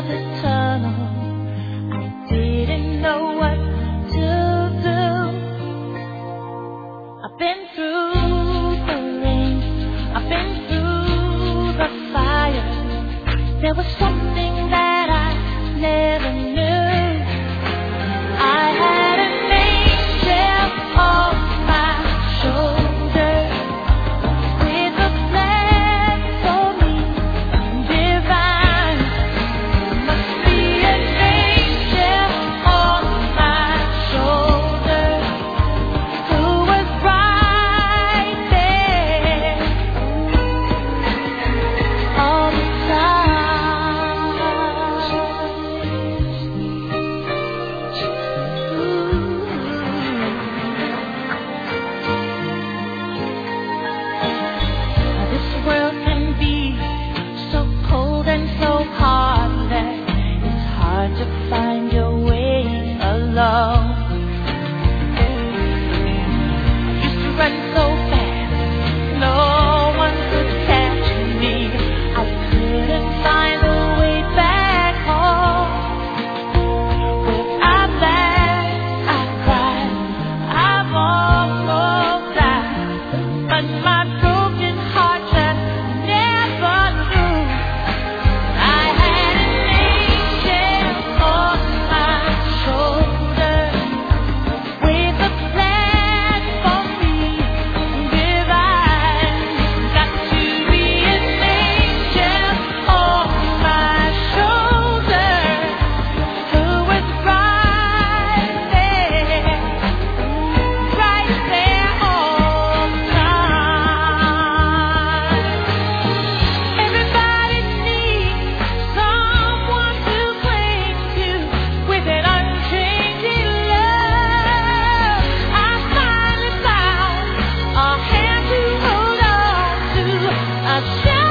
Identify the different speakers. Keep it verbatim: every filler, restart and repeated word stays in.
Speaker 1: of the tunnel. I didn't know what to do. I've been through the rain, I've been through the fire. There was something that I never knew. I had an angel on my shoulder with a plan for me, divine. Must be an angel on my shoulder who was right there all the time. This world can be so cold and so heartless. It's hard to find your way alone. I used to run so fast, no one could catch me. I couldn't find a way back home. Well, I laughed, I cried, I've almost died, but my broken heart just never knew. I had an angel on my shoulder with a plan for me, divine. Got to be an angel on my shoulder who was right there, right there all the time. Everybody needs someone to cling to with an unchanging love. I finally found a hand to hold on to, a